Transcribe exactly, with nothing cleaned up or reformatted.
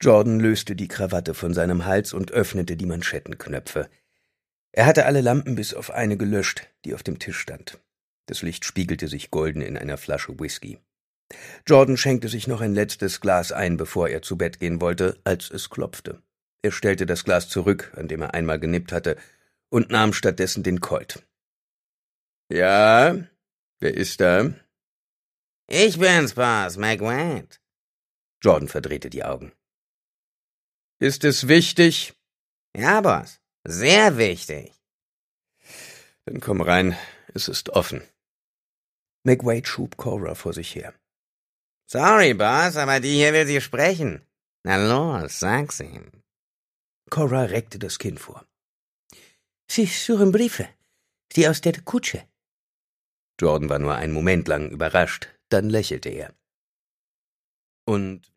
Jordan löste die Krawatte von seinem Hals und öffnete die Manschettenknöpfe. Er hatte alle Lampen bis auf eine gelöscht, die auf dem Tisch stand. Das Licht spiegelte sich golden in einer Flasche Whisky. Jordan schenkte sich noch ein letztes Glas ein, bevor er zu Bett gehen wollte, als es klopfte. Er stellte das Glas zurück, an dem er einmal genippt hatte, und nahm stattdessen den Colt. »Ja, wer ist da?« »Ich bin's, Boss, Mac Wade.« Jordan verdrehte die Augen. »Ist es wichtig?« »Ja, Boss, sehr wichtig.« »Dann komm rein, es ist offen.« Mac Wade schob Cora vor sich her. »Sorry, Boss, aber die hier will Sie sprechen. Na los, sag's ihm.« Cora reckte das Kinn vor. »Sie suchen Briefe, die aus der Kutsche.« Jordan war nur einen Moment lang überrascht, dann lächelte er. »Und